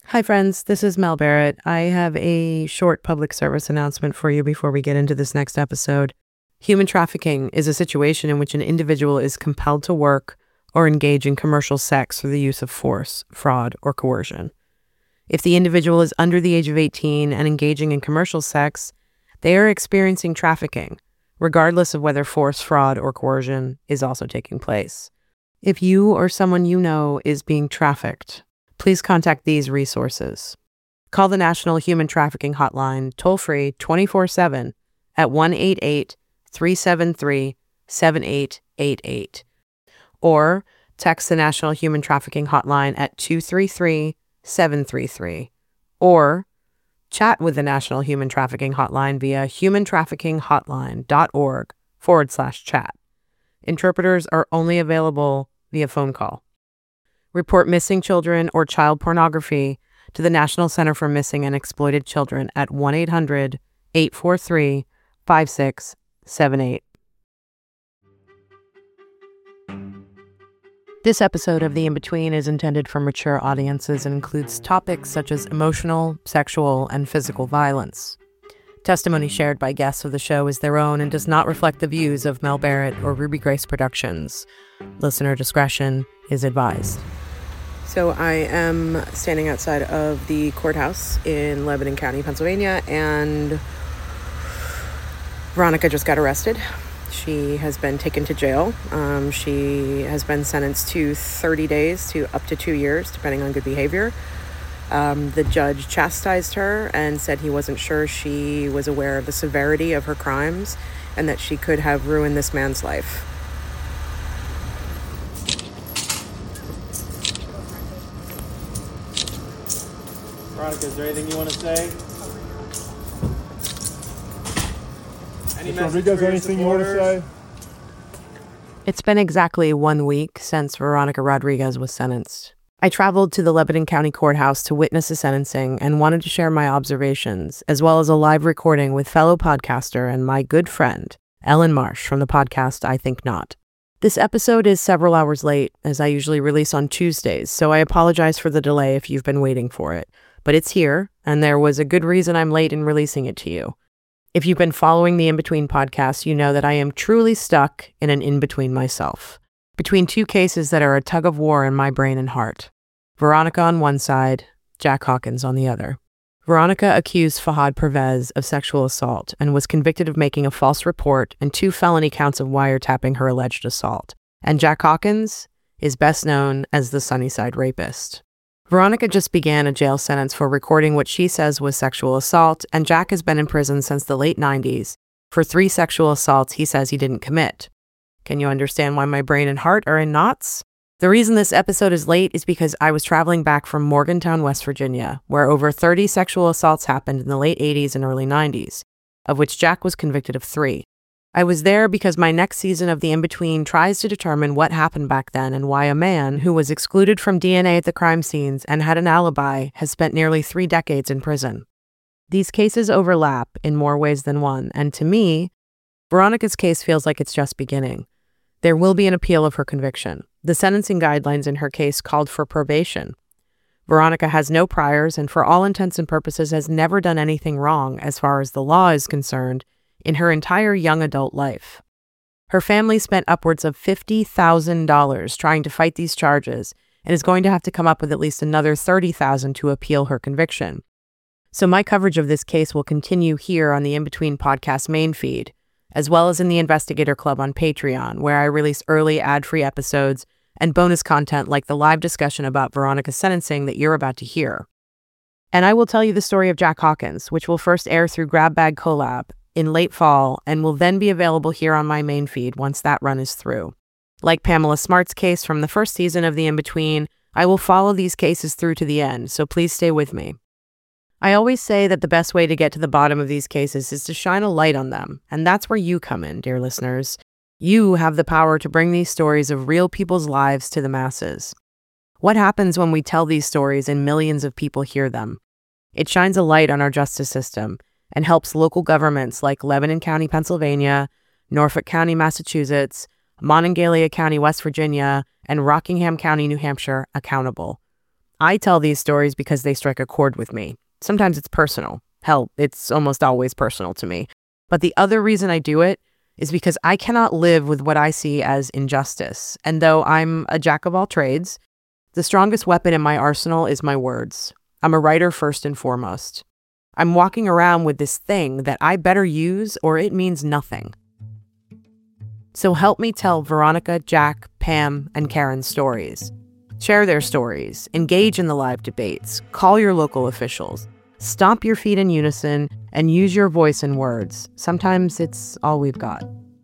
Hi, friends. This is Mel Barrett. I have a short public service announcement for you before we get into this next episode. Human trafficking is a situation in which an individual is compelled to work or engage in commercial sex through the use of force, fraud, or coercion. If the individual is under the age of 18 and engaging in commercial sex, they are experiencing trafficking, regardless of whether force, fraud, or coercion is also taking place. If you or someone you know is being trafficked, please contact these resources. Call the National Human Trafficking Hotline toll-free 24/7 at 1-888-373-7888. Or text the National Human Trafficking Hotline at 233-733. Or chat with the National Human Trafficking Hotline via humantraffickinghotline.org/chat. Interpreters are only available via phone call. Report missing children or child pornography to the National Center for Missing and Exploited Children at 1-800-843-5678. This episode of The In-Between is intended for mature audiences and includes topics such as emotional, sexual, and physical violence. Testimony shared by guests of the show is their own and does not reflect the views of Mel Barrett or Ruby Grace Productions. Listener discretion is advised. So I am standing outside of the courthouse in Lebanon County, Pennsylvania, and Veronica just got arrested. She has been taken to jail. She has been sentenced to 30 days to up to 2 years, depending on good behavior. The judge chastised her and said he wasn't sure she was aware of the severity of her crimes and that she could have ruined this man's life. Veronica, is there anything you want to say? Ms. Rodriguez, anything you want to say? It's been exactly 1 week since Veronica Rodriguez was sentenced. I traveled to the Lebanon County Courthouse to witness the sentencing and wanted to share my observations, as well as a live recording with fellow podcaster and my good friend, Ellen Marsh from the podcast I Think Not. This episode is several hours late, as I usually release on Tuesdays, so I apologize for the delay if you've been waiting for it. But it's here, and there was a good reason I'm late in releasing it to you. If you've been following the In-Between podcast, you know that I am truly stuck in an in-between myself, between two cases that are a tug of war in my brain and heart. Veronica on one side, Jack Hawkins on the other. Veronica accused Fahad Pervez of sexual assault and was convicted of making a false report and 2 felony counts of wiretapping her alleged assault. And Jack Hawkins is best known as the Sunnyside rapist. Veronica just began a jail sentence for recording what she says was sexual assault, and Jack has been in prison since the late 90s for 3 sexual assaults he says he didn't commit. Can you understand why my brain and heart are in knots? The reason this episode is late is because I was traveling back from Morgantown, West Virginia, where over 30 sexual assaults happened in the late 80s and early 90s, of which Jack was convicted of 3. I was there because my next season of The In-Between tries to determine what happened back then and why a man who was excluded from DNA at the crime scenes and had an alibi has spent nearly 3 decades in prison. These cases overlap in more ways than one, and to me, Veronica's case feels like it's just beginning. There will be an appeal of her conviction. The sentencing guidelines in her case called for probation. Veronica has no priors and for all intents and purposes has never done anything wrong as far as the law is concerned in her entire young adult life. Her family spent upwards of $50,000 trying to fight these charges and is going to have to come up with at least another $30,000 to appeal her conviction. So my coverage of this case will continue here on the In-Between podcast main feed, as well as in the Investigator Club on Patreon, where I release early ad-free episodes and bonus content like the live discussion about Veronica's sentencing that you're about to hear. And I will tell you the story of Jack Hawkins, which will first air through Grab Bag Collab in late fall and will then be available here on my main feed once that run is through. Like Pamela Smart's case from the first season of The In-Between, I will follow these cases through to the end, so please stay with me. I always say that the best way to get to the bottom of these cases is to shine a light on them, and that's where you come in, dear listeners. You have the power to bring these stories of real people's lives to the masses. What happens when we tell these stories and millions of people hear them? It shines a light on our justice system and helps local governments like Lebanon County, Pennsylvania, Norfolk County, Massachusetts, Monongalia County, West Virginia, and Rockingham County, New Hampshire accountable. I tell these stories because they strike a chord with me. Sometimes it's personal. Hell, it's almost always personal to me. But the other reason I do it is because I cannot live with what I see as injustice. And though I'm a jack of all trades, the strongest weapon in my arsenal is my words. I'm a writer first and foremost. I'm walking around with this thing that I better use or it means nothing. So help me tell Veronica, Jack, Pam, and Karen's stories. Share their stories, engage in the live debates, call your local officials, stomp your feet in unison, and use your voice and words. Sometimes it's all we've got.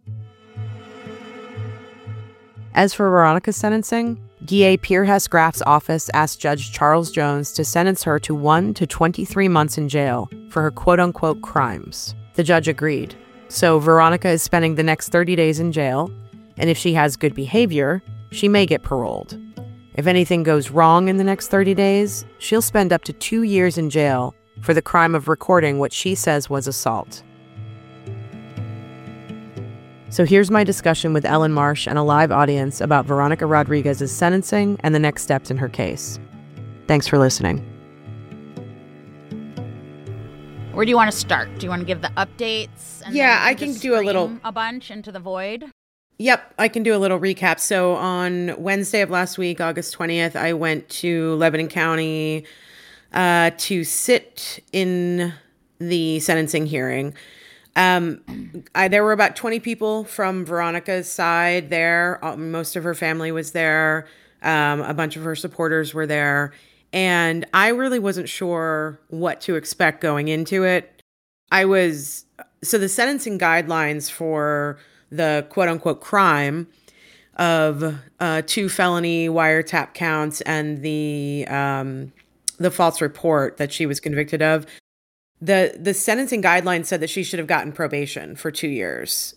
As for Veronica's sentencing, DA Pierre Hess Graf's office asked Judge Charles Jones to sentence her to 1 to 23 months in jail for her quote-unquote crimes. The judge agreed. So Veronica is spending the next 30 days in jail, and if she has good behavior, she may get paroled. If anything goes wrong in the next 30 days, she'll spend up to 2 years in jail for the crime of recording what she says was assault. So here's my discussion with Ellen Marsh and a live audience about Veronica Rodriguez's sentencing and the next steps in her case. Thanks for listening. Where do you want to start? Do you want to give the updates? And yeah, I can do a bunch into the void. Yep, I can do a little recap. So on Wednesday of last week, August 20th, I went to Lebanon County to sit in the sentencing hearing. There were about 20 people from Veronica's side there. Most of her family was there. A bunch of her supporters were there. And I really wasn't sure what to expect going into it. So the sentencing guidelines for the quote-unquote crime of 2 felony wiretap counts and the false report that she was convicted of. The sentencing guidelines said that she should have gotten probation for 2 years.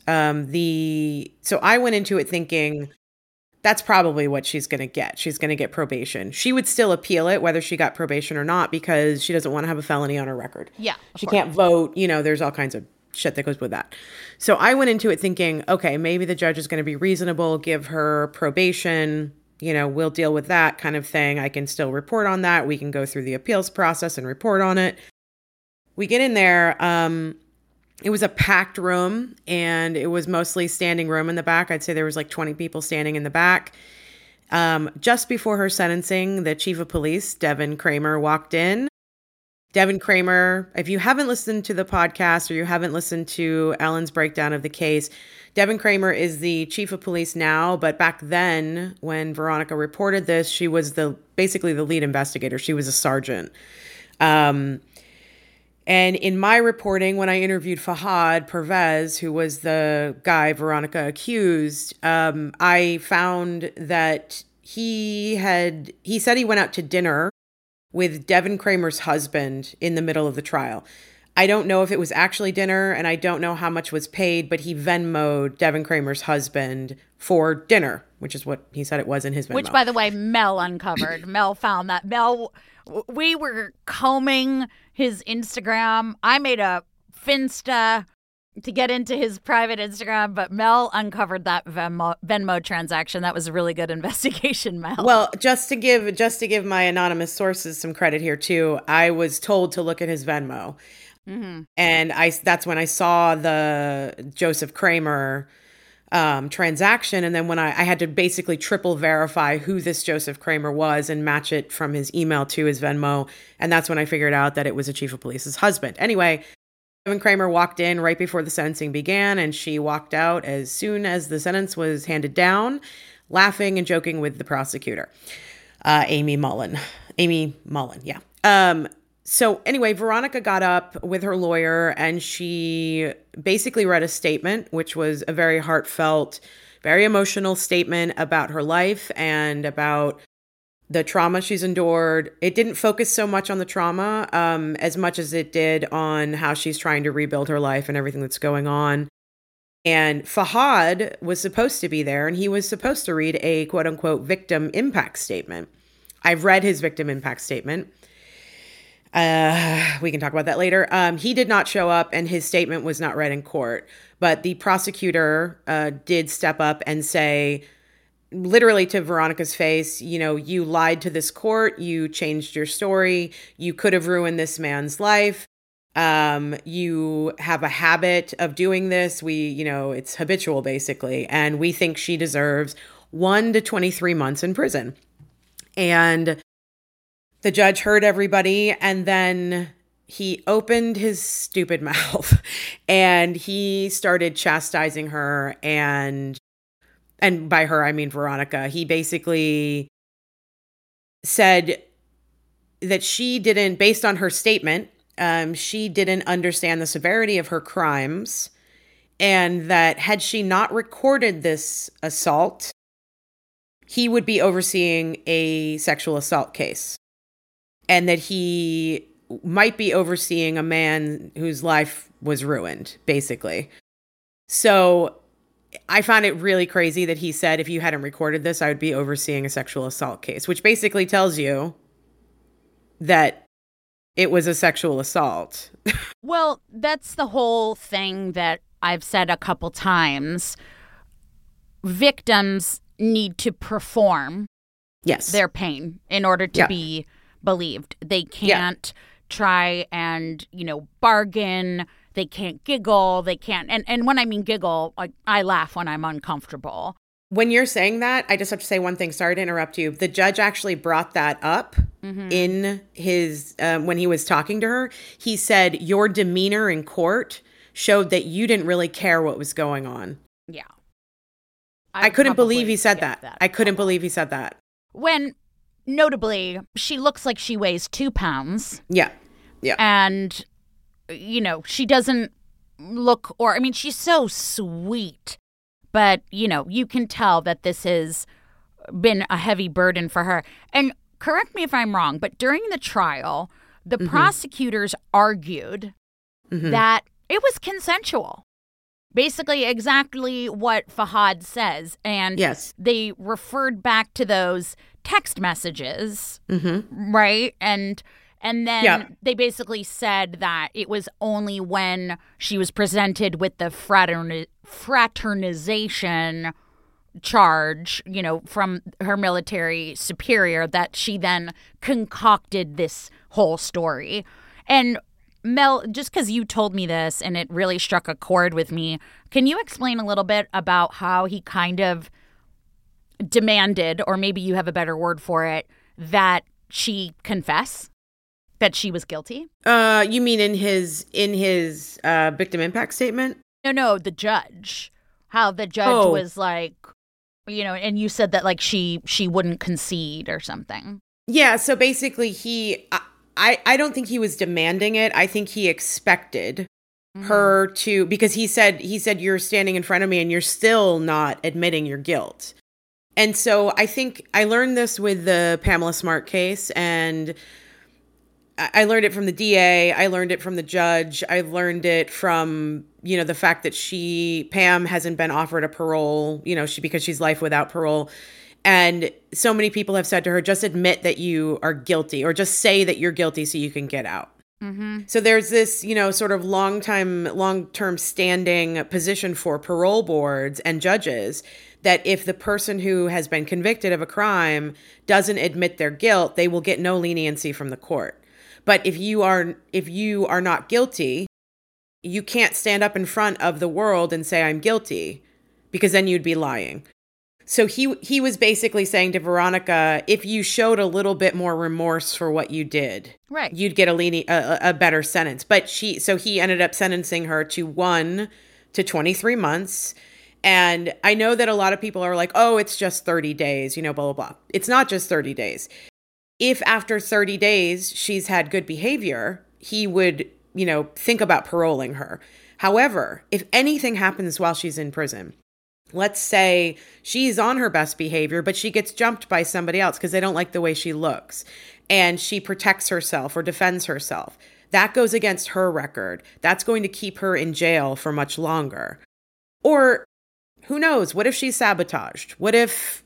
So I went into it thinking that's probably what she's going to get. She's going to get probation. She would still appeal it, whether she got probation or not, because she doesn't want to have a felony on her record. Yeah, she can't vote. There's all kinds of shit that goes with that. So I went into it thinking, okay, maybe the judge is going to be reasonable, give her probation, we'll deal with that kind of thing. I can still report on that. We can go through the appeals process and report on it. We get in there. It was a packed room and it was mostly standing room in the back. I'd say there was like 20 people standing in the back. Just before her sentencing, the chief of police, Devin Kramer, walked in. Devin Kramer, if you haven't listened to the podcast or you haven't listened to Ellen's breakdown of the case, Devin Kramer is the chief of police now, but back then when Veronica reported this, she was basically the lead investigator. She was a sergeant. And in my reporting, when I interviewed Fahad Pervez, who was the guy Veronica accused, I found that he said he went out to dinner with Devin Kramer's husband in the middle of the trial. I don't know if it was actually dinner, and I don't know how much was paid, but he Venmo'd Devin Kramer's husband for dinner, which is what he said it was in his Venmo. Which, by the way, Mel uncovered. Mel found that. We were combing his Instagram. I made a Finsta to get into his private Instagram, but Mel uncovered that Venmo transaction. That was a really good investigation, Mel. Well, just to give my anonymous sources some credit here too, I was told to look at his Venmo. Mm-hmm. And that's when I saw the Joseph Kramer transaction. And then when I had to basically triple verify who this Joseph Kramer was and match it from his email to his Venmo. And that's when I figured out that it was a chief of police's husband. Anyway, Devin Kramer walked in right before the sentencing began, and she walked out as soon as the sentence was handed down, laughing and joking with the prosecutor, Amy Mullen, yeah. So anyway, Veronica got up with her lawyer and she basically read a statement, which was a very heartfelt, very emotional statement about her life and about the trauma she's endured. It didn't focus so much on the trauma as much as it did on how she's trying to rebuild her life and everything that's going on. And Fahad was supposed to be there, and he was supposed to read a quote-unquote victim impact statement. I've read his victim impact statement. We can talk about that later. He did not show up, and his statement was not read in court. But the prosecutor did step up and say, literally to Veronica's face, you know, you lied to this court, you changed your story, you could have ruined this man's life. You have a habit of doing this. It's habitual basically. And we think she deserves 1 to 23 months in prison. And the judge heard everybody, and then he opened his stupid mouth and he started chastising her. And by her, I mean Veronica. He basically said that she didn't, based on her statement, she didn't understand the severity of her crimes, and that had she not recorded this assault, he would be overseeing a sexual assault case, and that he might be overseeing a man whose life was ruined, basically. So I found it really crazy that he said, if you hadn't recorded this, I would be overseeing a sexual assault case, which basically tells you that it was a sexual assault. Well, that's the whole thing that I've said a couple times. Victims need to perform their pain in order to be believed. They can't try and, bargain. They can't giggle. They can't. And when I mean giggle, I laugh when I'm uncomfortable. When you're saying that, I just have to say one thing. Sorry to interrupt you. The judge actually brought that up in his, when he was talking to her. He said, your demeanor in court showed that you didn't really care what was going on. Yeah. I couldn't believe he said that. I couldn't believe he said that. When, notably, she looks like she weighs 2 pounds. Yeah. Yeah. And, she doesn't look, she's so sweet. But, you can tell that this has been a heavy burden for her. And correct me if I'm wrong, but during the trial, the prosecutors argued that it was consensual. Basically, exactly what Fahad says. And they referred back to those text messages, right? And then they basically said that it was only when she was presented with the fraternization charge, from her military superior, that she then concocted this whole story. And Mel, just because you told me this and it really struck a chord with me, can you explain a little bit about how he kind of demanded, or maybe you have a better word for it, that she confess that she was guilty? You mean in his victim impact statement? No, the judge. How the judge was like, and you said that like she wouldn't concede or something. Yeah, so basically I don't think he was demanding it. I think he expected her to, because he said you're standing in front of me and you're still not admitting your guilt. And so I think I learned this with the Pamela Smart case, and I learned it from the DA. I learned it from the judge. I learned it from, the fact that Pam hasn't been offered a parole, because she's life without parole. And so many people have said to her, just admit that you are guilty, or just say that you're guilty so you can get out. So there's this, sort of long-term standing position for parole boards and judges that if the person who has been convicted of a crime doesn't admit their guilt, they will get no leniency from the court. But if you are not guilty, you can't stand up in front of the world and say, I'm guilty, because then you'd be lying. So he was basically saying to Veronica, if you showed a little bit more remorse for what you did, right, you'd get a better sentence. But he ended up sentencing her to 1 to 23 months. And I know that a lot of people are like, oh, it's just 30 days, blah, blah, blah. It's not just 30 days. If after 30 days she's had good behavior, he would, think about paroling her. However, if anything happens while she's in prison, let's say she's on her best behavior, but she gets jumped by somebody else because they don't like the way she looks, and she protects herself or defends herself, that goes against her record. That's going to keep her in jail for much longer. Or who knows? What if she's sabotaged? What if,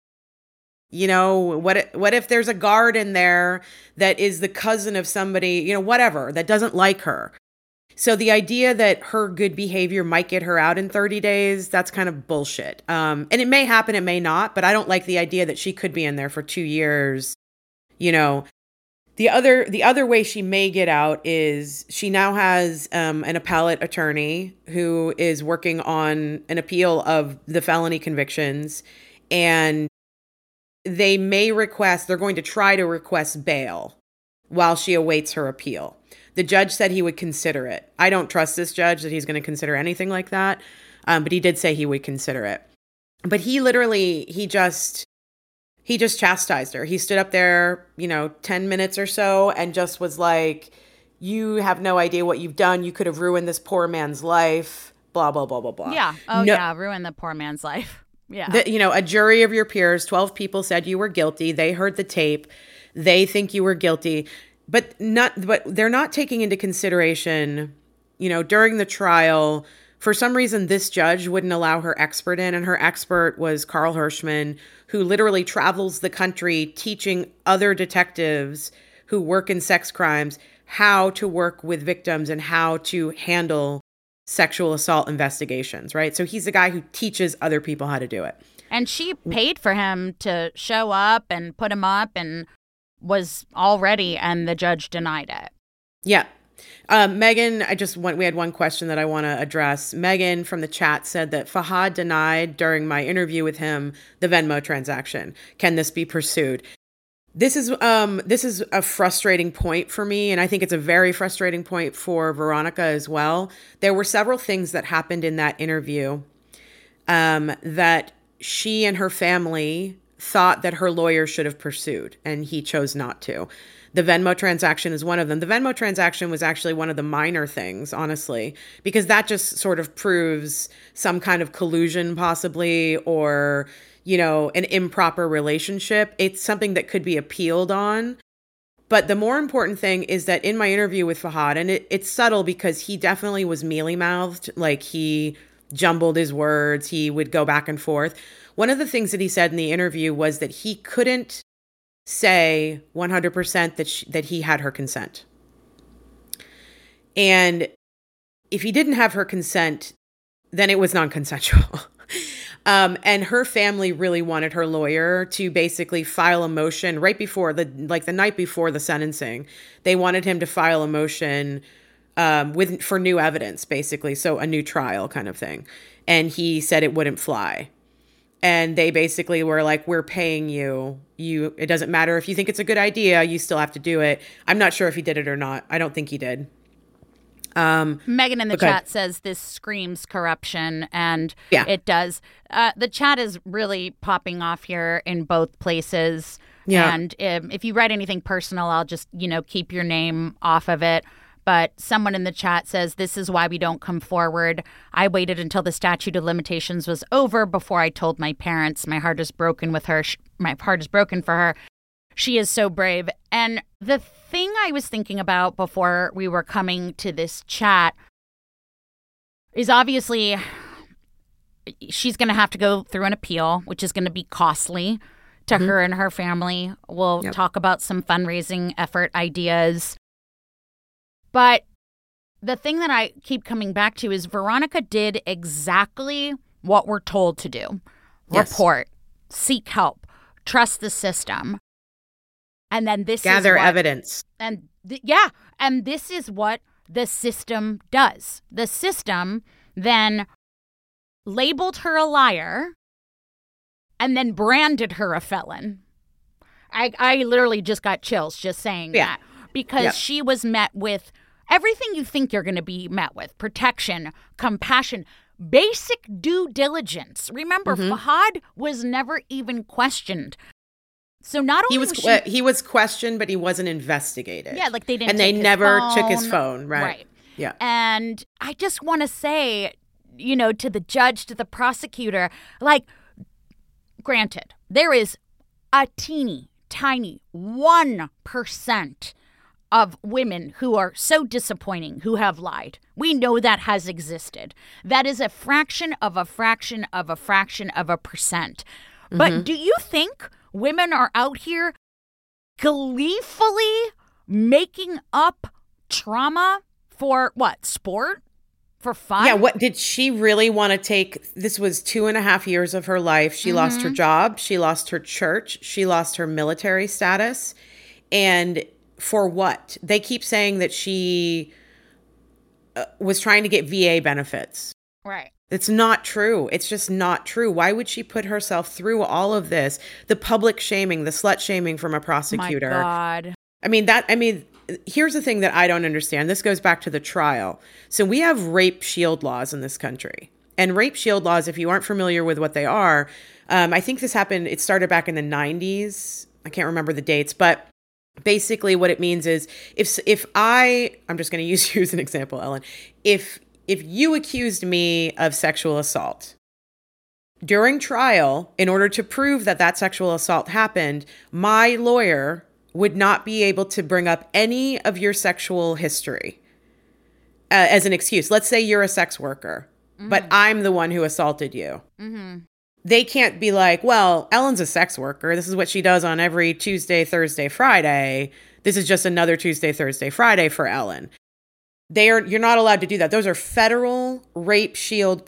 what if there's a guard in there that is the cousin of somebody, whatever, that doesn't like her? So the idea that her good behavior might get her out in 30 days, that's kind of bullshit. And it may happen, it may not, but I don't like the idea that she could be in there for 2 years. You know, the other way she may get out is she now has an appellate attorney who is working on an appeal of the felony convictions, and they're going to try to request bail while she awaits her appeal. The judge said he would consider it. I don't trust this judge that he's going to consider anything like that, but he did say he would consider it. But he just chastised her. He stood up there, 10 minutes or so and just was like, you have no idea what you've done. You could have ruined this poor man's life, blah, blah, blah, blah, blah. Yeah. Oh, yeah. Ruin the poor man's life. Yeah. A jury of your peers, 12 people said you were guilty. They heard the tape. They think you were guilty. But they're not taking into consideration, during the trial, for some reason, this judge wouldn't allow her expert in, and her expert was Carl Hirschman, who literally travels the country teaching other detectives who work in sex crimes how to work with victims and how to handle sexual assault investigations, right? So he's the guy who teaches other people how to do it. And she paid for him to show up and put him up and was all ready, and the judge denied it. Yeah. Megan, we had one question that I want to address. Megan from the chat said that Fahad denied during my interview with him the Venmo transaction. Can this be pursued? This is a frustrating point for me, and I think it's a very frustrating point for Veronica as well. There were several things that happened in that interview that she and her family thought that her lawyer should have pursued, and he chose not to. The Venmo transaction is one of them. The Venmo transaction was actually one of the minor things, honestly, because that just sort of proves some kind of collusion possibly, or, an improper relationship. It's something that could be appealed on. But the more important thing is that in my interview with Fahad, and it's subtle because he definitely was mealy-mouthed, like he jumbled his words, he would go back and forth. One of the things that he said in the interview was that he couldn't say 100% that he had her consent. And if he didn't have her consent, then it was non-consensual. And her family really wanted her lawyer to basically file a motion right before the night before the sentencing. They wanted him to file a motion for new evidence, basically. So a new trial kind of thing. And he said it wouldn't fly. And they basically were like, we're paying you. It doesn't matter if you think it's a good idea, you still have to do it. I'm not sure if he did it or not. I don't think he did. Megan in the chat says this screams corruption, and it does. The chat is really popping off here in both places. Yeah. And if you write anything personal, I'll just, keep your name off of it. But someone in the chat says, this is why we don't come forward. I waited until the statute of limitations was over before I told my parents. My heart is broken with her. My heart is broken for her. She is so brave. And the thing I was thinking about before we were coming to this chat is obviously she's going to have to go through an appeal, which is going to be costly to her and her family. We'll talk about some fundraising effort ideas. But the thing that I keep coming back to is Veronica did exactly what we're told to do. Yes. Report, seek help, trust the system. And then gather evidence. And and this is what the system does. The system then labeled her a liar and then branded her a felon. I literally just got chills just saying that. Because she was met with everything you think you're going to be met with. Protection, compassion, basic due diligence. Remember, Fahad was never even questioned. So not only he was questioned, but he wasn't investigated. Yeah, like they didn't. And they never took his phone, right? Right. Yeah. And I just want to say, to the judge, to the prosecutor, granted, there is a teeny tiny 1% of women who are so disappointing, who have lied. We know that has existed. That is a fraction of a fraction of a fraction of a percent. But do you think women are out here gleefully making up trauma For what? Sport? For fun? Yeah, what did she really want to take? This was 2.5 years of her life. She lost her job. She lost her church. She lost her military status. And for what? They keep saying that she was trying to get VA benefits. Right. It's not true. It's just not true. Why would she put herself through all of this? The public shaming, the slut shaming from a prosecutor. My God. I mean, here's the thing that I don't understand. This goes back to the trial. So we have rape shield laws in this country. And rape shield laws, if you aren't familiar with what they are, I think this happened, it started back in the 90s. I can't remember the dates, but basically what it means is I'm just going to use you as an example, Ellen. If you accused me of sexual assault during trial, in order to prove that sexual assault happened, my lawyer would not be able to bring up any of your sexual history as an excuse. Let's say you're a sex worker, but I'm the one who assaulted you. Mm-hmm. They can't be like, well, Ellen's a sex worker. This is what she does on every Tuesday, Thursday, Friday. This is just another Tuesday, Thursday, Friday for Ellen. You're not allowed to do that. Those are federal rape shield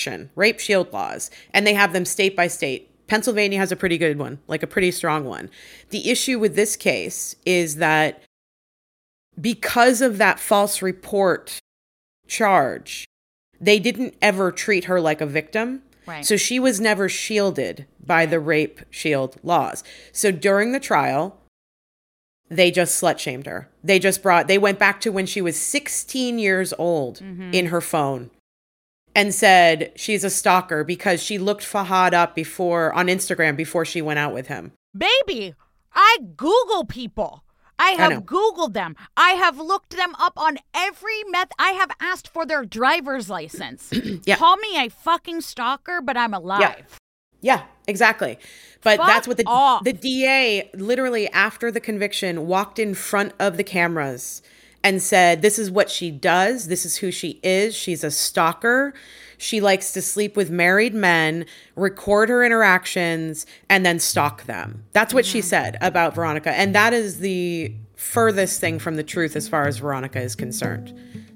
laws, and they have them state by state. Pennsylvania has a pretty good one, like a pretty strong one. The issue with this case is that because of that false report charge, they didn't ever treat her like a victim. Right. So she was never shielded by the rape shield laws. So during the trial, they just slut shamed her. They went back to when she was 16 years old in her phone and said she's a stalker because she looked Fahad up on Instagram before she went out with him. Baby, I Google people. I have Googled them. I have looked them up on every method. I have asked for their driver's license. Yeah. Call me a fucking stalker, but I'm alive. Yeah, exactly. But Fuck that's what off. the DA literally after the conviction walked in front of the cameras and said, this is what she does. This is who she is. She's a stalker. She likes to sleep with married men, record her interactions, and then stalk them. That's what she said about Veronica. And that is the furthest thing from the truth as far as Veronica is concerned.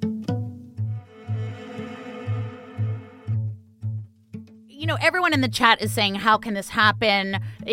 You know, everyone in the chat is saying, how can this happen?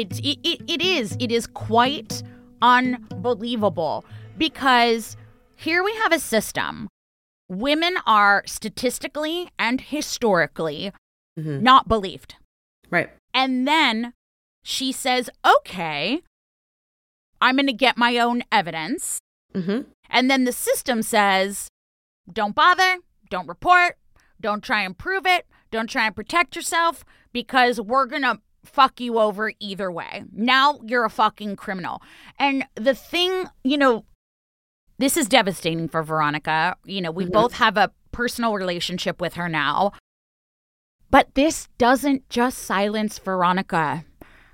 It is quite unbelievable because here we have a system. Women are statistically and historically not believed. Right. And then she says, okay, I'm going to get my own evidence. Mm-hmm. And then the system says, don't bother, don't report, don't try and prove it, don't try and protect yourself because we're going to fuck you over either way. Now you're a fucking criminal. And the thing, you know, this is devastating for Veronica. You know, we both have a personal relationship with her now. But this doesn't just silence Veronica.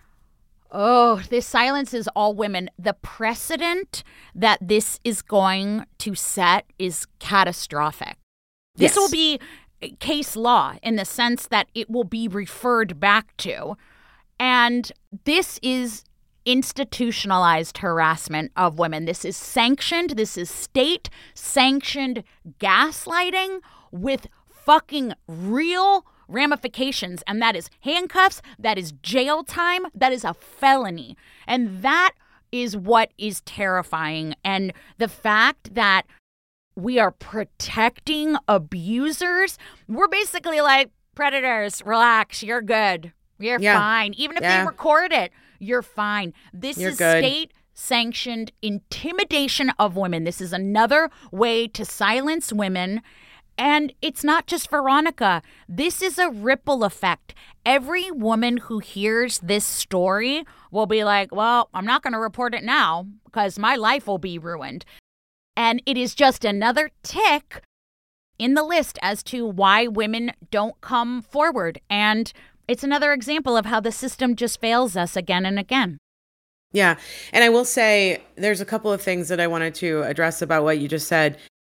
Oh, this silences all women. The precedent that this is going to set is catastrophic. This will be case law in the sense that it will be referred back to. And this is institutionalized harassment of women. This is sanctioned. This is state-sanctioned gaslighting with fucking real ramifications. And that is handcuffs. That is jail time. That is a felony. And that is what is terrifying. And the fact that we are protecting abusers, we're basically like, predators, relax, you're good. You're fine. Even if they record it, you're fine. This is state-sanctioned intimidation of women. This is another way to silence women. And it's not just Veronica. This is a ripple effect. Every woman who hears this story will be like, well, I'm not going to report it now because my life will be ruined. And it is just another tick in the list as to why women don't come forward. And it's another example of how the system just fails us again and again. Yeah. And I will say there's a couple of things that I wanted to address about what you just said.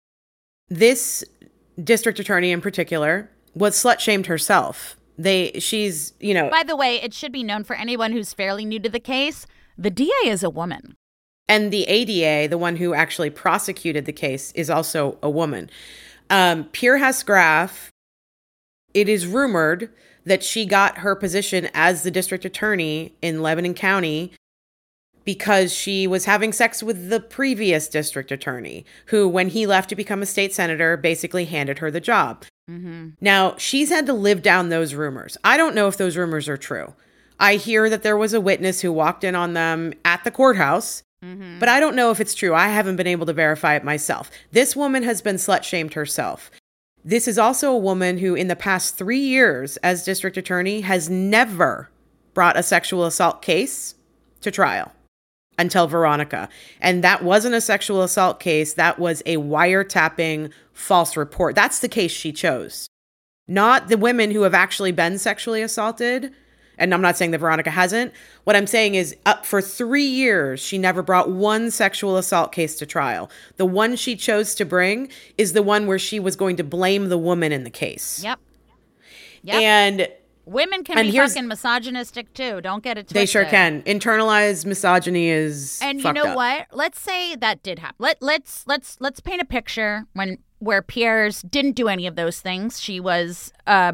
This district attorney in particular was slut-shamed herself. She's, you know. By the way, it should be known for anyone who's fairly new to the case, the DA is a woman. And the ADA, the one who actually prosecuted the case, is also a woman. Pierre Haas-Graff, it is rumored that she got her position as the district attorney in Lebanon County because she was having sex with the previous district attorney, who, when he left to become a state senator, basically handed her the job. Mm-hmm. Now, she's had to live down those rumors. I don't know if those rumors are true. I hear that there was a witness who walked in on them at the courthouse, but I don't know if it's true. I haven't been able to verify it myself. This woman has been slut-shamed herself. This is also a woman who, in the past 3 years as district attorney, has never brought a sexual assault case to trial until Veronica. And that wasn't a sexual assault case. That was a wiretapping false report. That's the case she chose. Not the women who have actually been sexually assaulted. And I'm not saying that Veronica hasn't. What I'm saying is, up for 3 years, she never brought one sexual assault case to trial. The one she chose to bring is the one where she was going to blame the woman in the case. Yep. And women can be fucking misogynistic too. Don't get it twisted. They sure can. Internalized misogyny is and fucked you know up. what? Let's say that did happen. Let's paint a picture where Pierre's didn't do any of those things. She was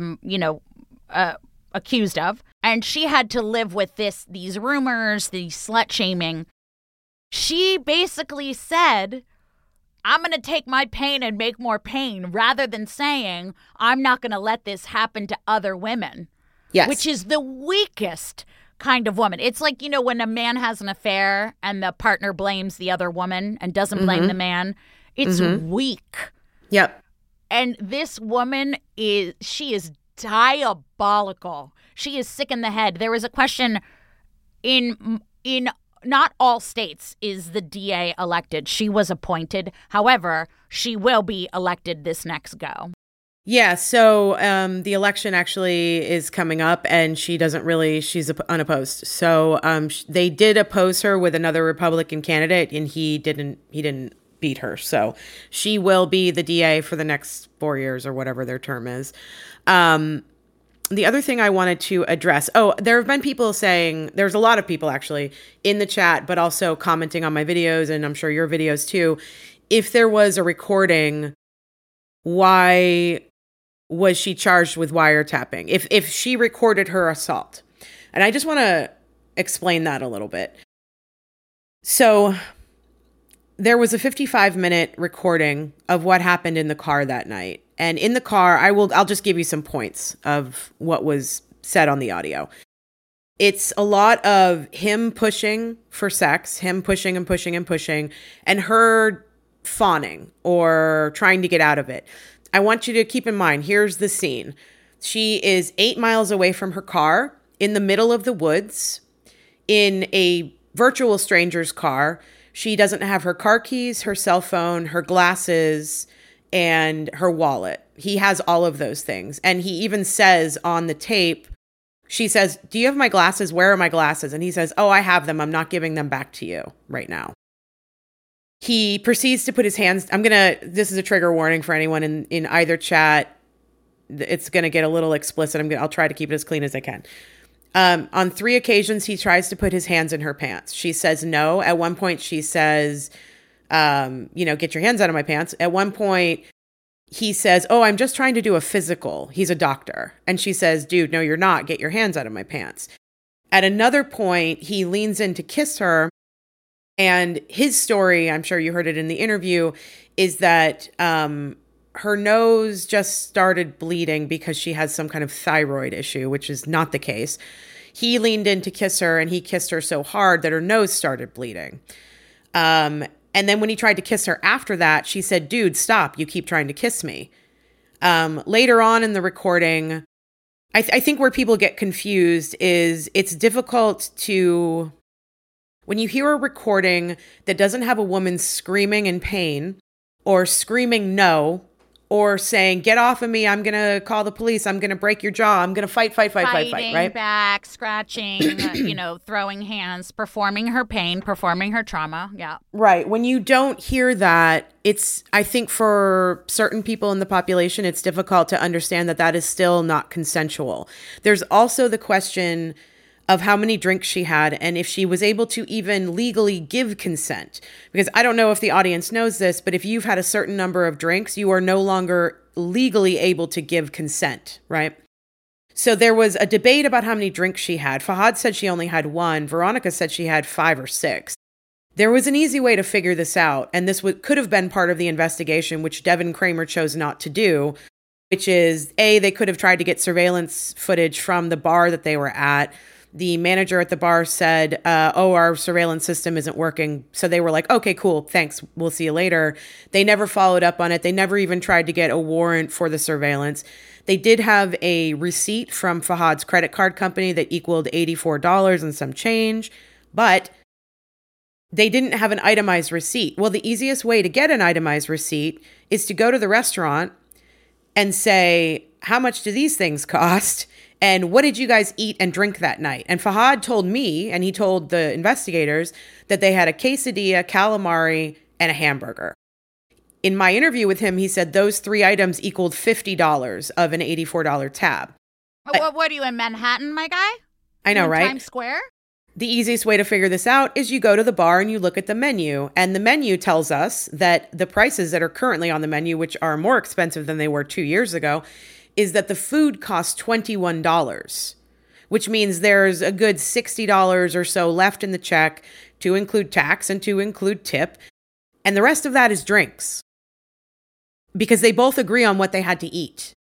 accused of. And she had to live with these rumors, these slut shaming. She basically said, I'm going to take my pain and make more pain, rather than saying, I'm not going to let this happen to other women. Yes. Which is the weakest kind of woman. It's like, when a man has an affair and the partner blames the other woman and doesn't blame the man. It's weak. Yep. And this woman she is diabolical. She is sick in the head. There was a question in not all states is the DA elected. She was appointed. However, she will be elected this next go. Yeah, so the election actually is coming up, and she's unopposed. So they did oppose her with another Republican candidate, and he didn't beat her. So she will be the DA for the next 4 years or whatever their term is. The other thing I wanted to address, there have been people saying, there's a lot of people actually in the chat, but also commenting on my videos, and I'm sure your videos too. If there was a recording, why was she charged with wiretapping? If she recorded her assault? And I just want to explain that a little bit. So there was a 55-minute recording of what happened in the car that night. And in the car, I'll just give you some points of what was said on the audio. It's a lot of him pushing for sex, him pushing and pushing and pushing, and her fawning or trying to get out of it. I want you to keep in mind, here's the scene. She is 8 miles away from her car in the middle of the woods in a virtual stranger's car. She doesn't have her car keys, her cell phone, her glasses, and her wallet. He has all of those things. And he even says on the tape, she says, do you have my glasses? Where are my glasses? And he says, I have them. I'm not giving them back to you right now. He proceeds to put his hands, this is a trigger warning for anyone in either chat. It's going to get a little explicit. I'll try to keep it as clean as I can. On 3 occasions, he tries to put his hands in her pants. She says no. At one point, she says, get your hands out of my pants. At one point, he says, I'm just trying to do a physical. He's a doctor. And she says, dude, no, you're not. Get your hands out of my pants. At another point, he leans in to kiss her. And his story, I'm sure you heard it in the interview, is that her nose just started bleeding because she has some kind of thyroid issue, which is not the case. He leaned in to kiss her, and he kissed her so hard that her nose started bleeding. And then when he tried to kiss her after that, she said, dude, stop. You keep trying to kiss me. Later on in the recording, I think where people get confused is it's difficult to, when you hear a recording that doesn't have a woman screaming in pain or screaming no, or saying, get off of me, I'm going to call the police, I'm going to break your jaw, I'm going to fight, right? Fighting back, scratching, throwing hands, performing her pain, performing her trauma, yeah. Right. When you don't hear that, I think for certain people in the population, it's difficult to understand that is still not consensual. There's also the question of how many drinks she had and if she was able to even legally give consent. Because I don't know if the audience knows this, but if you've had a certain number of drinks, you are no longer legally able to give consent, right? So there was a debate about how many drinks she had. Fahad said she only had one. Veronica said she had 5 or 6. There was an easy way to figure this out, and this could have been part of the investigation, which Devin Kramer chose not to do, which is, A, they could have tried to get surveillance footage from the bar that they were at. The manager at the bar said, our surveillance system isn't working. So they were like, okay, cool, thanks, we'll see you later. They never followed up on it. They never even tried to get a warrant for the surveillance. They did have a receipt from Fahad's credit card company that equaled $84 and some change, but they didn't have an itemized receipt. Well, the easiest way to get an itemized receipt is to go to the restaurant and say, how much do these things cost? And what did you guys eat and drink that night? And Fahad told me, and he told the investigators, that they had a quesadilla, calamari, and a hamburger. In my interview with him, he said those 3 items equaled $50 of an $84 tab. What are you in Manhattan, my guy? I know, right? Times Square? The easiest way to figure this out is you go to the bar and you look at the menu. And the menu tells us that the prices that are currently on the menu, which are more expensive than they were 2 years ago, is that the food costs $21, which means there's a good $60 or so left in the check to include tax and to include tip. And the rest of that is drinks, because they both agree on what they had to eat.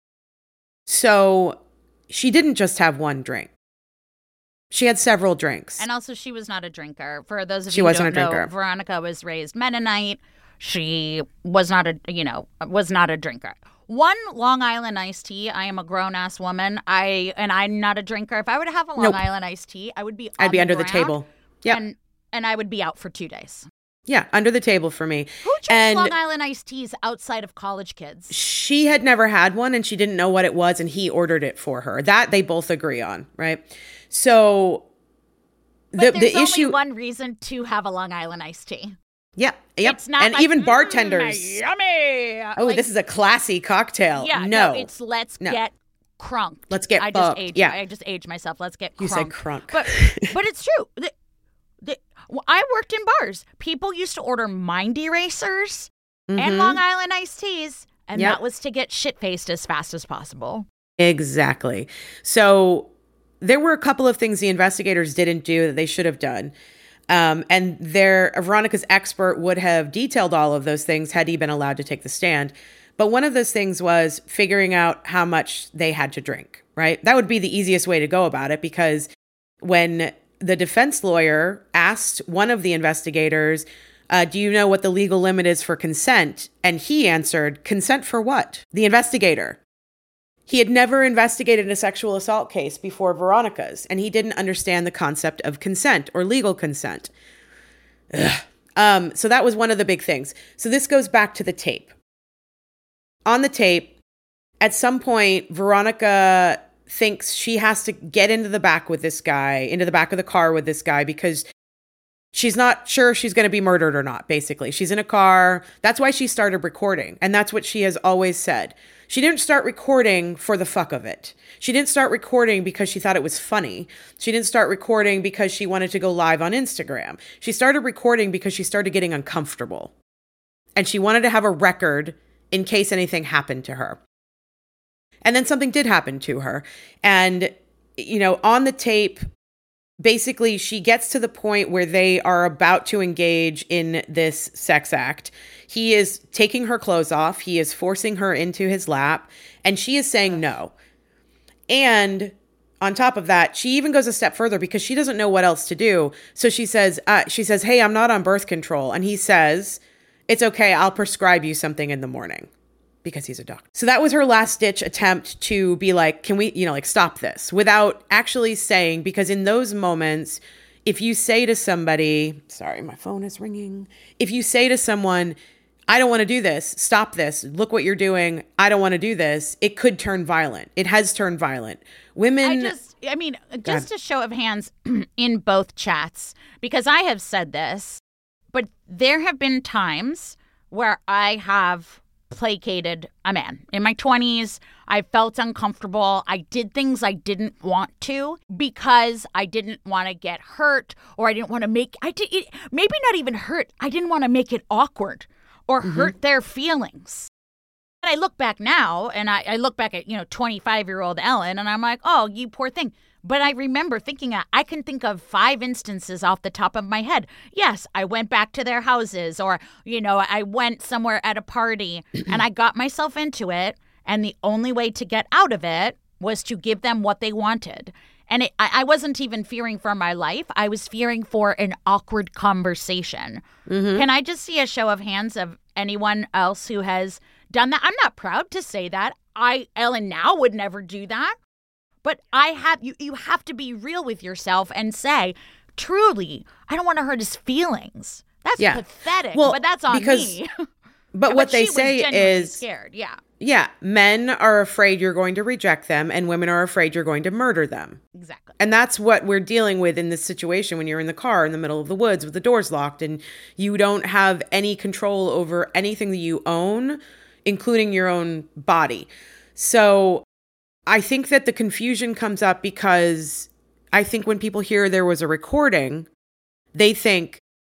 So she didn't just have one drink. She had several drinks. And also, she was not a drinker. For those of you who don't know, Veronica was raised Mennonite. She was not a drinker. One Long Island iced tea. I am a grown-ass woman. I'm not a drinker. If I were to have a Long Island iced tea, I'd be under the table. Yeah. And I would be out for 2 days. Yeah, under the table for me. Who drinks Long Island iced teas outside of college kids? She had never had one, and she didn't know what it was, and he ordered it for her. That they both agree on, right? So there's only one reason to have a Long Island iced tea. Yeah, yep. It's not and like, even bartenders. Yummy. Oh, this is a classy cocktail. Yeah, no, it's get crunked. Let's get fucked. I just aged myself. Let's get crunked. You said crunk. But it's true. I worked in bars. People used to order mind erasers and Long Island iced teas, and that was to get shit-faced as fast as possible. Exactly. So there were a couple of things the investigators didn't do that they should have done. And Veronica's expert would have detailed all of those things had he been allowed to take the stand. But one of those things was figuring out how much they had to drink, right? That would be the easiest way to go about it, because when the defense lawyer asked one of the investigators, do you know what the legal limit is for consent? And he answered, consent for what? The investigator. He had never investigated a sexual assault case before Veronica's, and he didn't understand the concept of consent or legal consent. So that was one of the big things. So this goes back to the tape. On the tape, at some point, Veronica thinks she has to get into the back of the car with this guy, because she's not sure she's going to be murdered or not, basically. She's in a car. That's why she started recording. And that's what she has always said. She didn't start recording for the fuck of it. She didn't start recording because she thought it was funny. She didn't start recording because she wanted to go live on Instagram. She started recording because she started getting uncomfortable. And she wanted to have a record in case anything happened to her. And then something did happen to her. And, on the tape, basically, she gets to the point where they are about to engage in this sex act. He is taking her clothes off. He is forcing her into his lap, and she is saying no. And on top of that, she even goes a step further because she doesn't know what else to do. So she says, hey, I'm not on birth control. And he says, it's okay. I'll prescribe you something in the morning, because he's a doctor. So that was her last ditch attempt to be like, can we, stop this, without actually saying, because in those moments, if you say to somebody, sorry, my phone is ringing. If you say to someone, I don't want to do this, stop this, look what you're doing, I don't want to do this, it could turn violent. It has turned violent. Women. Just a show of hands in both chats, because I have said this, but there have been times where I have placated a man. In my 20s, I felt uncomfortable. I did things I didn't want to because I didn't want to get hurt, or I didn't want to maybe not even hurt. I didn't want to make it awkward or hurt their feelings. And I look back now, and I look back at, 25-year-old Ellen, and I'm like, oh, you poor thing. But I remember thinking, I can think of 5 instances off the top of my head. Yes, I went back to their houses, or, I went somewhere at a party and I got myself into it. And the only way to get out of it was to give them what they wanted. And I wasn't even fearing for my life. I was fearing for an awkward conversation. Can I just see a show of hands of anyone else who has done that? I'm not proud to say that. Ellen now would never do that. But you have to be real with yourself and say, truly, I don't want to hurt his feelings. That's pathetic, but that's on me. But what they say is scared. Yeah, men are afraid you're going to reject them, and women are afraid you're going to murder them. Exactly. And that's what we're dealing with in this situation when you're in the car in the middle of the woods with the doors locked and you don't have any control over anything that you own, including your own body. So I think that the confusion comes up because I think when people hear there was a recording, they think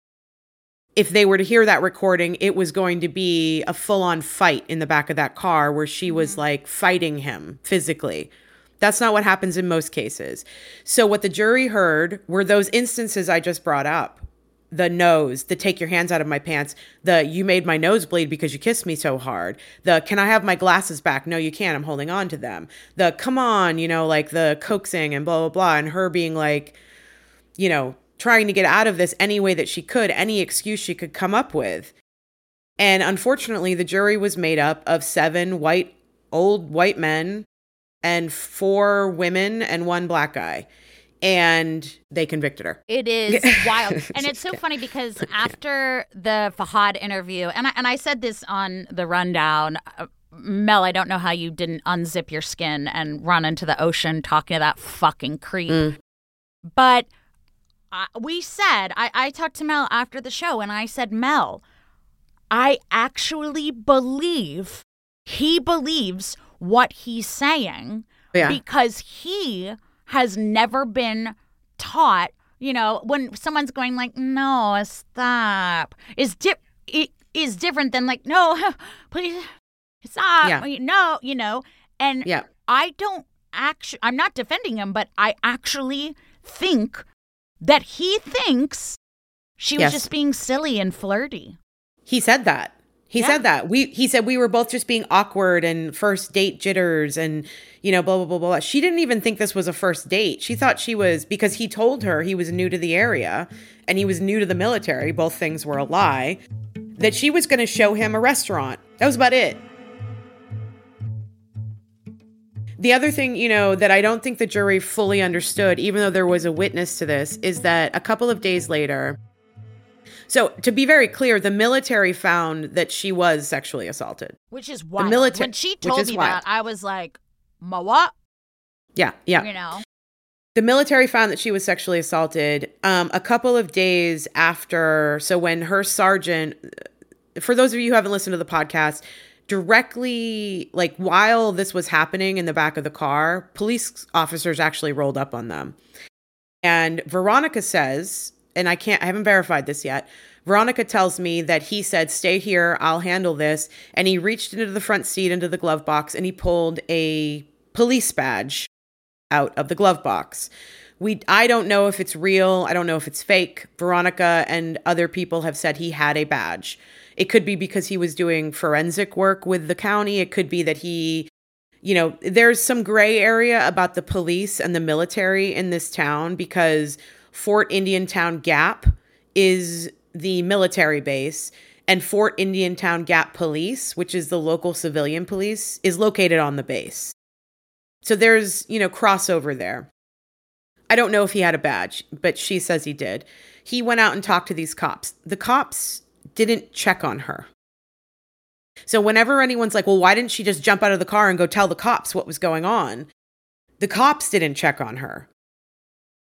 if they were to hear that recording, it was going to be a full-on fight in the back of that car where she was like fighting him physically. That's not what happens in most cases. So what the jury heard were those instances I just brought up. The nose, the take your hands out of my pants, the you made my nose bleed because you kissed me so hard, the can I have my glasses back? No, you can't. I'm holding on to them. The come on, like the coaxing and blah, blah, blah. And her being like, trying to get out of this any way that she could, any excuse she could come up with. And unfortunately, the jury was made up of 7 old white men and 4 women and 1 black guy. And they convicted her. It is wild. And it's so funny because after the Fahad interview, and I said this on the rundown, Mel, I don't know how you didn't unzip your skin and run into the ocean talking to that fucking creep. But I talked to Mel after the show and I said, Mel, I actually believe he believes what he's saying because he has never been taught, when someone's going like, no, stop, is different than like, no, please stop, no, and I don't actually, I'm not defending him, but I actually think that he thinks she was just being silly and flirty. He said that. He said that. He said we were both just being awkward and first date jitters and, blah, blah, blah, blah. She didn't even think this was a first date. She thought she was, because he told her he was new to the area and he was new to the military. Both things were a lie. That she was going to show him a restaurant. That was about it. The other thing, that I don't think the jury fully understood, even though there was a witness to this, is that a couple of days later, so to be very clear, the military found that she was sexually assaulted. Which is wild. When she told me that, I was like, ma what? Yeah. The military found that she was sexually assaulted a couple of days after. So when her sergeant, for those of you who haven't listened to the podcast, directly, like while this was happening in the back of the car, police officers actually rolled up on them. And Veronica says, and I haven't verified this yet. Veronica tells me that he said, stay here, I'll handle this. And he reached into the front seat, into the glove box, and he pulled a police badge out of the glove box. I don't know if it's real. I don't know if it's fake. Veronica and other people have said he had a badge. It could be because he was doing forensic work with the county. It could be that he, there's some gray area about the police and the military in this town because Fort Indiantown Gap is the military base, and Fort Indiantown Gap Police, which is the local civilian police, is located on the base. So there's, crossover there. I don't know if he had a badge, but she says he did. He went out and talked to these cops. The cops didn't check on her. So whenever anyone's like, well, why didn't she just jump out of the car and go tell the cops what was going on? The cops didn't check on her.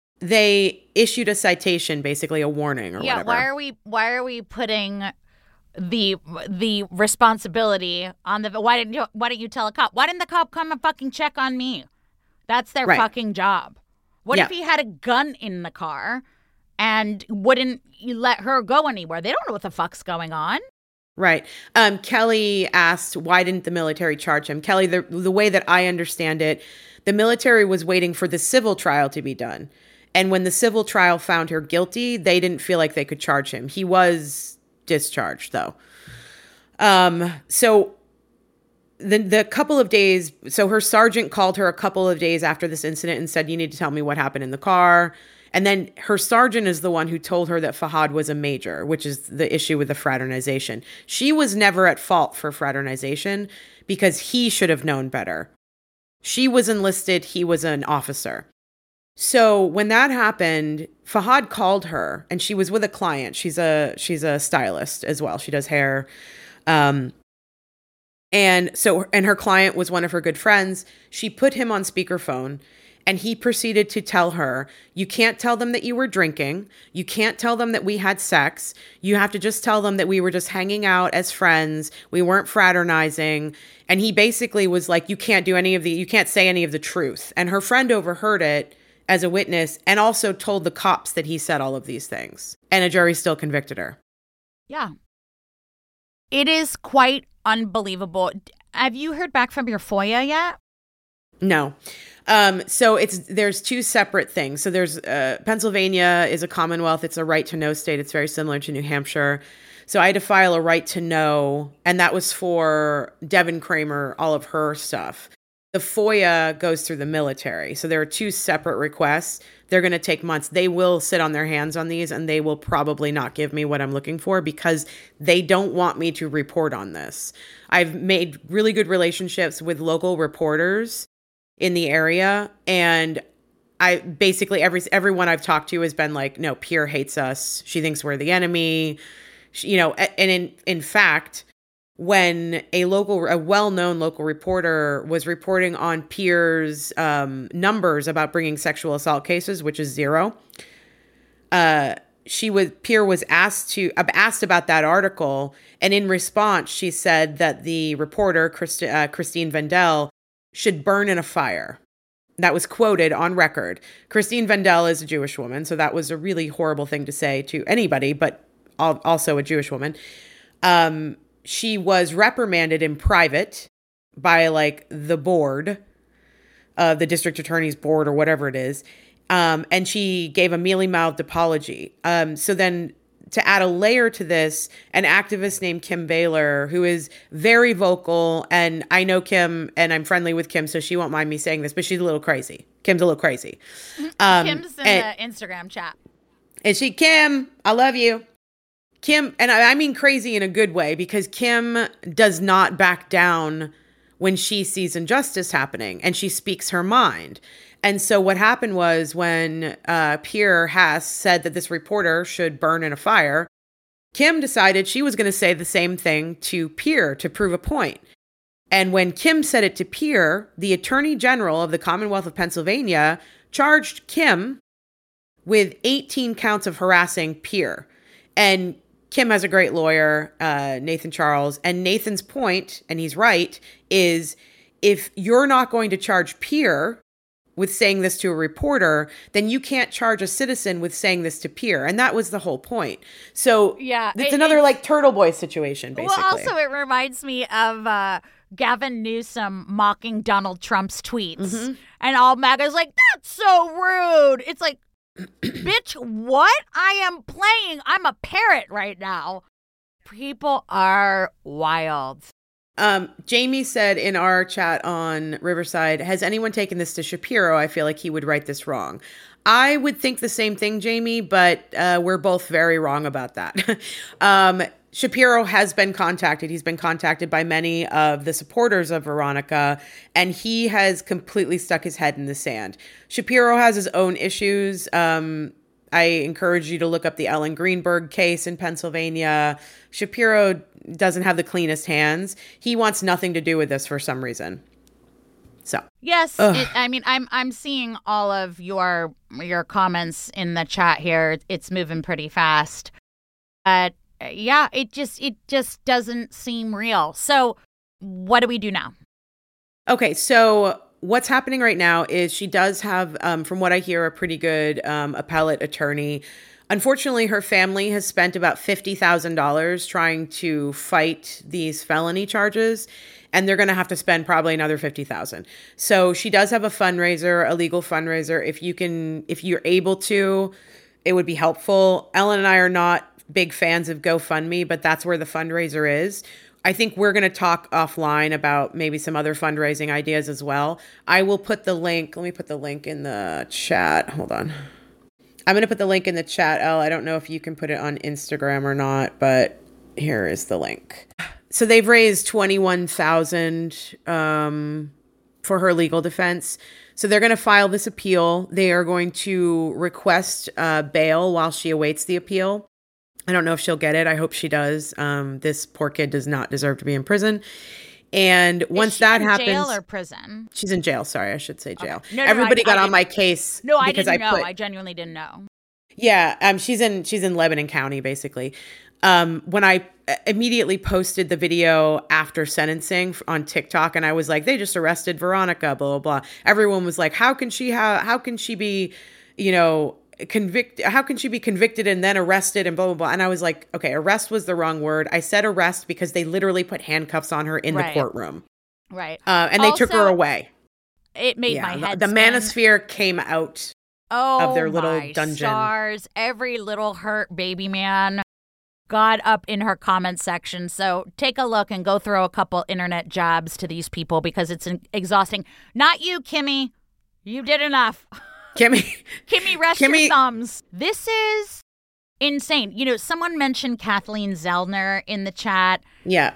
They issued a citation, basically a warning or whatever. Why are we putting the responsibility on the why didn't you tell a cop? Why didn't the cop come and fucking check on me? That's their fucking job. What if he had a gun in the car and wouldn't let her go anywhere? They don't know what the fuck's going on. Right. Kelly asked, why didn't the military charge him? Kelly, the way that I understand it, the military was waiting for the civil trial to be done. And when the civil trial found her guilty, they didn't feel like they could charge him. He was discharged, though. So the couple of days, so her sergeant called her a couple of days after this incident and said, you need to tell me what happened in the car. And then her sergeant is the one who told her that Fahad was a major, which is the issue with the fraternization. She was never at fault for fraternization because he should have known better. She was enlisted. He was an officer. So when that happened, Fahad called her and she was with a client. She's a stylist as well. She does hair. And her client was one of her good friends. She put him on speakerphone and he proceeded to tell her, you can't tell them that you were drinking. You can't tell them that we had sex. You have to just tell them that we were just hanging out as friends. We weren't fraternizing. And he basically was like, you can't say any of the truth. And her friend overheard it as a witness and also told the cops that he said all of these things. And a jury still convicted her. Yeah. It is quite unbelievable. Have you heard back from your FOIA yet? No. So there's two separate things. So there's Pennsylvania is a Commonwealth. It's a right to know state. It's very similar to New Hampshire. So I had to file a right to know, and that was for Devin Kramer, all of her stuff. The FOIA goes through the military. So there are two separate requests. They're going to take months. They will sit on their hands on these, and they will probably not give me what I'm looking for because they don't want me to report on this. I've made really good relationships with local reporters in the area, and I basically everyone I've talked to has been like, no, Pierre hates us. She thinks we're the enemy. And in fact, when a well-known local reporter was reporting on Pierre's numbers about bringing sexual assault cases, which is 0, Pierre was asked about that article, and in response, she said that the reporter Christine Vendel should burn in a fire. That was quoted on record. Christine Vendel is a Jewish woman, so that was a really horrible thing to say to anybody, but also a Jewish woman. She was reprimanded in private by the board, the district attorney's board or whatever it is. And she gave a mealy-mouthed apology. So then to add a layer to this, an activist named Kim Baylor, who is very vocal, and I know Kim and I'm friendly with Kim, so she won't mind me saying this, but she's a little crazy. Kim's a little crazy. Kim's in the Instagram chat. And Kim, I love you. Kim, and I mean crazy in a good way, because Kim does not back down when she sees injustice happening, and she speaks her mind. And so what happened was when Pierre Haas said that this reporter should burn in a fire, Kim decided she was going to say the same thing to Pierre to prove a point. And when Kim said it to Pierre, the Attorney General of the Commonwealth of Pennsylvania charged Kim with 18 counts of harassing Pierre. And Kim has a great lawyer, Nathan Charles. And Nathan's point, and he's right, is if you're not going to charge Pierre with saying this to a reporter, then you can't charge a citizen with saying this to Pierre. And that was the whole point. So yeah, it's another Turtle Boy situation, basically. Well, also it reminds me of Gavin Newsom mocking Donald Trump's tweets. Mm-hmm. And all MAGA's like, that's so rude. It's like, bitch, what? I'm a parrot right now. People are wild. Jamie said in our chat on Riverside, has anyone taken this to Shapiro? I feel like he would write this wrong. I would think the same thing, Jamie, but we're both very wrong about that. Shapiro has been contacted. He's been contacted by many of the supporters of Veronica, and he has completely stuck his head in the sand. Shapiro has his own issues. I encourage you to look up the Ellen Greenberg case in Pennsylvania. Shapiro doesn't have the cleanest hands. He wants nothing to do with this for some reason. So yes, I'm seeing all of your comments in the chat here. It's moving pretty fast. yeah, it just doesn't seem real. So what do we do now? Okay, so what's happening right now is she does have, from what I hear, a pretty good appellate attorney. Unfortunately, her family has spent about $50,000 trying to fight these felony charges, and they're going to have to spend probably another $50,000. So she does have a fundraiser, a legal fundraiser. If you're able to, it would be helpful. Ellen and I are not big fans of GoFundMe, but that's where the fundraiser is. I think we're going to talk offline about maybe some other fundraising ideas as well. I will put the link. Let me put the link in the chat. Hold on. I'm going to put the link in the chat, Elle. I don't know if you can put it on Instagram or not, but here is the link. So they've raised $21,000 for her legal defense. So they're going to file this appeal. They are going to request bail while she awaits the appeal. I don't know if she'll get it. I hope she does. This poor kid does not deserve to be in prison. And once that happens, jail or prison? She's in jail. Sorry, I should say jail. Okay. No, Everybody got on my case. No, I didn't know. I genuinely didn't know. Yeah, she's in Lebanon County, basically. When I immediately posted the video after sentencing on TikTok, and I was like, they just arrested Veronica, blah, blah, blah. Everyone was like, how can she be, how can she be convicted and then arrested and blah, blah, blah. And I was like, okay, arrest was the wrong word. I said arrest because they literally put handcuffs on her in the courtroom. Right. And they took her away. It made my head The spin. manosphere came out of their little dungeon. Stars, every little hurt baby man got up in her comment section. So take a look and go throw a couple internet jabs to these people because it's exhausting. Not you, Kimmy. You did enough. Kimmy, rest your thumbs. This is insane. Someone mentioned Kathleen Zellner in the chat. Yeah.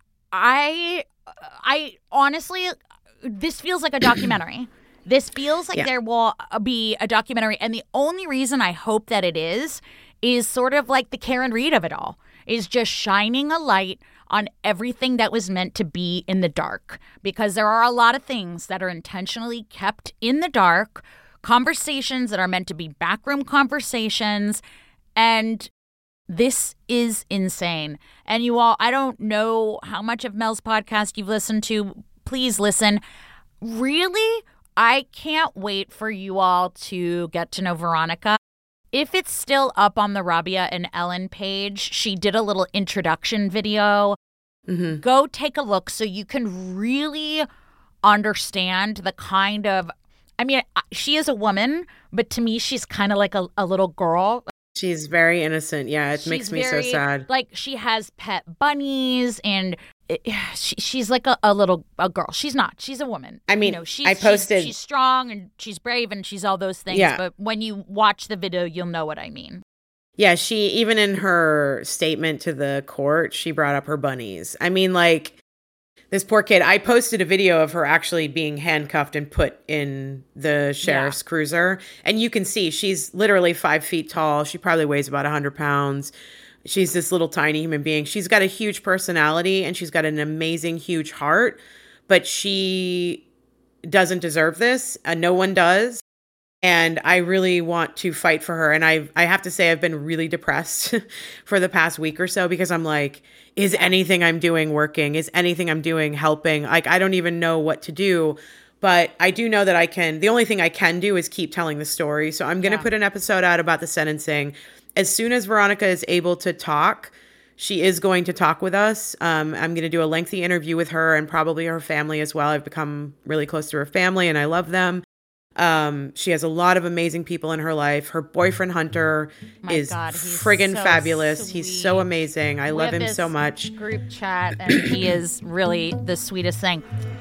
I honestly, this feels like a documentary. This feels like there will be a documentary. And the only reason I hope that it is sort of like the Karen Read of it all, is just shining a light on everything that was meant to be in the dark. Because there are a lot of things that are intentionally kept in the dark, conversations that are meant to be backroom conversations, and this is insane. And you all, I don't know how much of Mel's podcast you've listened to. Please listen. Really, I can't wait for you all to get to know Veronica. If it's still up on the Rabia and Ellen page, she did a little introduction video. Mm-hmm. Go take a look so you can really understand the kind of, she is a woman, but to me, she's kind of like a little girl. She's very innocent. Yeah, it makes me so sad. Like, she has pet bunnies, and she's like a girl. She's not. She's a woman. She's strong, and she's brave, and she's all those things. Yeah. But when you watch the video, you'll know what I mean. Yeah, she, even in her statement to the court, she brought up her bunnies. This poor kid, I posted a video of her actually being handcuffed and put in the sheriff's cruiser. And you can see she's literally 5 feet tall. She probably weighs about 100 pounds. She's this little tiny human being. She's got a huge personality and she's got an amazing, huge heart. But she doesn't deserve this. No one does. And I really want to fight for her. And I have to say, I've been really depressed for the past week or so because I'm like, is anything I'm doing working? Is anything I'm doing helping? I don't even know what to do. But I do know that the only thing I can do is keep telling the story. So I'm going to put an episode out about the sentencing. As soon as Veronica is able to talk, she is going to talk with us. I'm going to do a lengthy interview with her and probably her family as well. I've become really close to her family and I love them. She has a lot of amazing people in her life. Her boyfriend, Hunter, is friggin' fabulous. Sweet. He's so amazing. I love him so much. Group chat, and he is really the sweetest thing.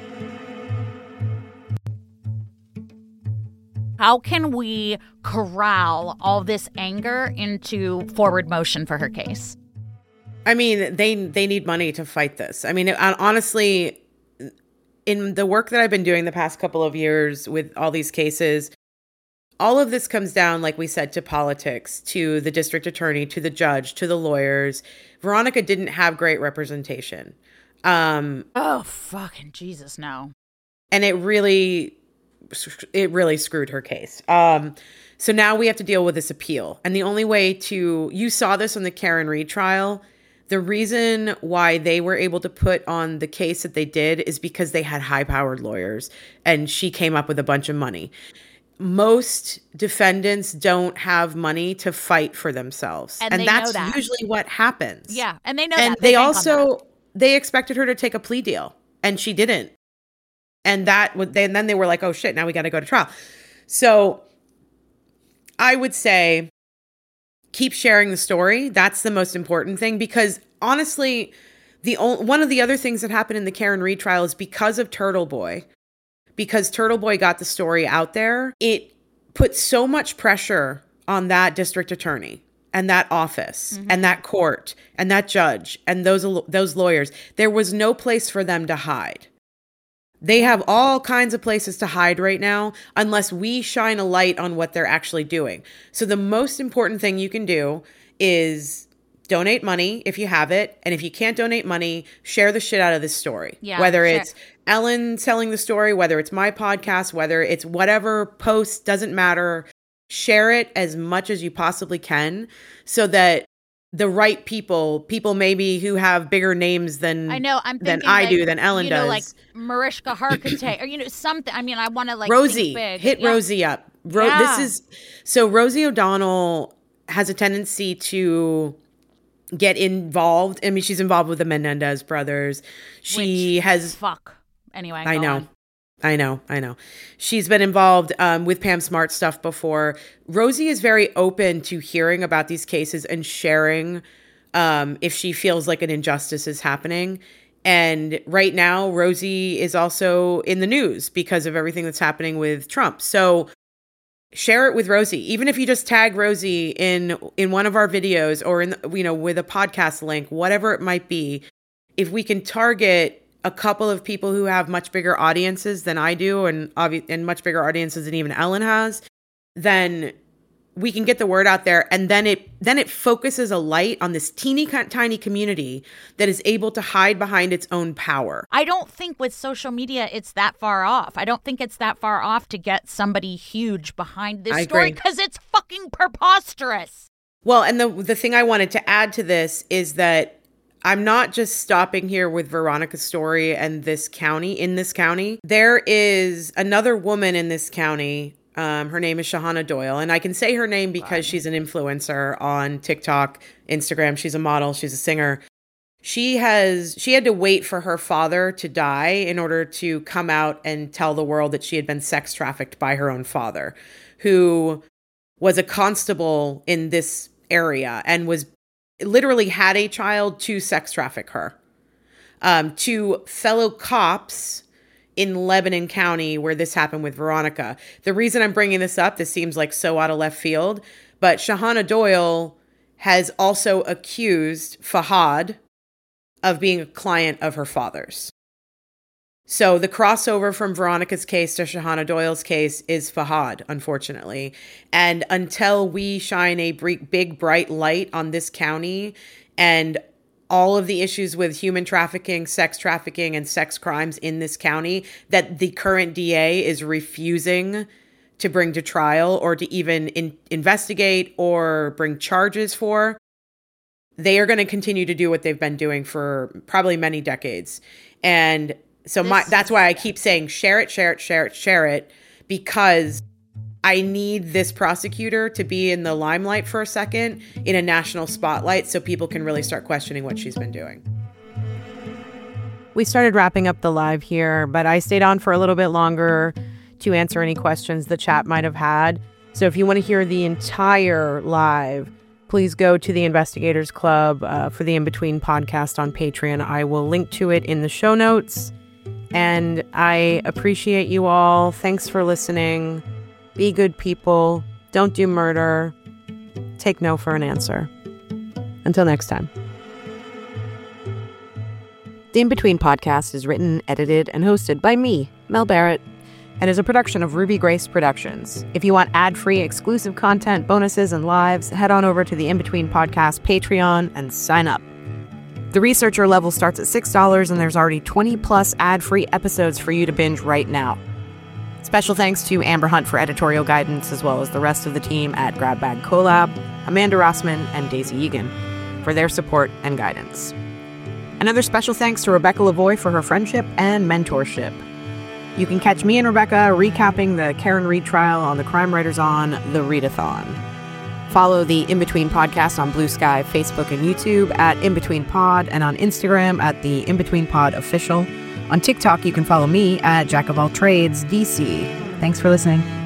How can we corral all this anger into forward motion for her case? They need money to fight this. Honestly, in the work that I've been doing the past couple of years with all these cases, all of this comes down, like we said, to politics, to the district attorney, to the judge, to the lawyers. Veronica didn't have great representation. Oh, fucking Jesus, no. And it really screwed her case. So now we have to deal with this appeal. And the only way you saw this on the Karen Read trial. The reason why they were able to put on the case that they did is because they had high-powered lawyers and she came up with a bunch of money. Most defendants don't have money to fight for themselves. And that's usually what happens. Yeah, and they know and that. They expected her to take a plea deal, and she didn't. And then they were like, oh shit, now we got to go to trial. So I would say keep sharing the story. That's the most important thing, because honestly, one of the other things that happened in the Karen Read trial is because of Turtle Boy. Because Turtle Boy got the story out there, it put so much pressure on that district attorney and that office and that court and that judge and those lawyers. There was no place for them to hide. They have all kinds of places to hide right now unless we shine a light on what they're actually doing. So the most important thing you can do is donate money if you have it. And if you can't donate money, share the shit out of this story. Yeah, whether it's Ellen telling the story, whether it's my podcast, whether it's whatever post, doesn't matter. Share it as much as you possibly can so that the right people maybe who have bigger names than I know, I'm thinking than Ellen does. Like Mariska Hargitay, or something. I mean, I want to Rosie, think big. Hit Rosie up. So Rosie O'Donnell has a tendency to get involved. I mean, she's involved with the Menendez brothers. Anyway, I know. She's been involved with Pam Smart stuff before. Rosie is very open to hearing about these cases and sharing if she feels like an injustice is happening. And right now, Rosie is also in the news because of everything that's happening with Trump. So share it with Rosie. Even if you just tag Rosie in one of our videos or with a podcast link, whatever it might be, if we can target a couple of people who have much bigger audiences than I do and much bigger audiences than even Ellen has, then we can get the word out there. And then it focuses a light on this teeny tiny community that is able to hide behind its own power. I don't think with social media it's that far off. I don't think it's that far off to get somebody huge behind this story because it's fucking preposterous. Well, and the thing I wanted to add to this is that I'm not just stopping here with Veronica's story and this county. There is another woman in this county. Her name is Shahana Doyle. And I can say her name because she's an influencer on TikTok, Instagram. She's a model. She's a singer. She had to wait for her father to die in order to come out and tell the world that she had been sex trafficked by her own father, who was a constable in this area and literally had a child to sex traffic her. To fellow cops in Lebanon County where this happened with Veronica. The reason I'm bringing this up, this seems like so out of left field, but Shahana Doyle has also accused Fahad of being a client of her father's. So the crossover from Veronica's case to Shahana Doyle's case is Fahad, unfortunately. And until we shine a big, bright light on this county and all of the issues with human trafficking, sex trafficking, and sex crimes in this county that the current DA is refusing to bring to trial or to even investigate or bring charges for, they are going to continue to do what they've been doing for probably many decades. And so that's why I keep saying share it, because I need this prosecutor to be in the limelight for a second, in a national spotlight, so people can really start questioning what she's been doing. We started wrapping up the live here, but I stayed on for a little bit longer to answer any questions the chat might have had. So if you want to hear the entire live, please go to the Investigators Club for the In Between podcast on Patreon. I will link to it in the show notes. And I appreciate you all. Thanks for listening. Be good people. Don't do murder. Take no for an answer. Until next time. The In Between podcast is written, edited, and hosted by me, Mel Barrett, and is a production of Ruby Grace Productions. If you want ad-free exclusive content, bonuses, and lives, head on over to the In Between podcast Patreon and sign up. The researcher level starts at $6, and there's already 20 plus ad-free episodes for you to binge right now. Special thanks to Amber Hunt for editorial guidance, as well as the rest of the team at Grab Bag Collab, Amanda Rossman, and Daisy Egan for their support and guidance. Another special thanks to Rebecca Lavoie for her friendship and mentorship. You can catch me and Rebecca recapping the Karen Read trial on the Crime Writers On The Readathon. Follow the In Between podcast on Blue Sky, Facebook, and YouTube at In Between Pod, and on Instagram at the In Between Pod Official. On TikTok, you can follow me at Jack of All Trades DC. Thanks for listening.